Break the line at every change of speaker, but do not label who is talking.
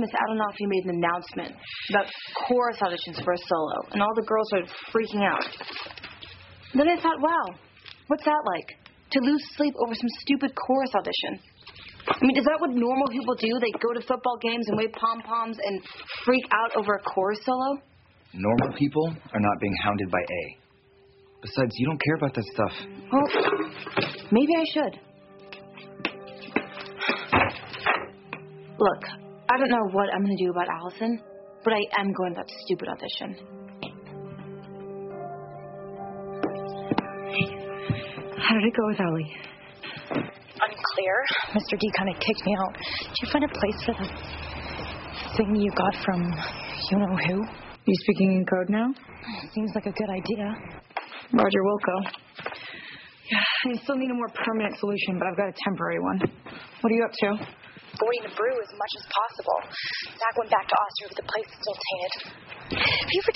Miss Adonofsky made an announcement about chorus auditions for a solo, and all the girls started freaking out. Then I thought, wow, what's that like? To lose sleep over some stupid chorus audition. I mean, is that what normal people do? They go to football games and wave pom-poms and freak out over a chorus solo?
Normal people are not being hounded by A. Besides, you don't care about that stuff.
Well, maybe I should. Look, I don't know what I'm going to do about Allison, but I am going to that stupid audition. How did it go with Ellie?
Unclear. Mr. D kind of kicked me out. Did you find a place for the thing you got from you-know-who?
You speaking in code now?
Seems like a good idea.
Roger Wilco. Yeah, I still need a more permanent solution, but I've got a temporary one. What are you up to?
Going to brew as much as possible. Zach went back to Austria, but the place is still tainted. Have you ever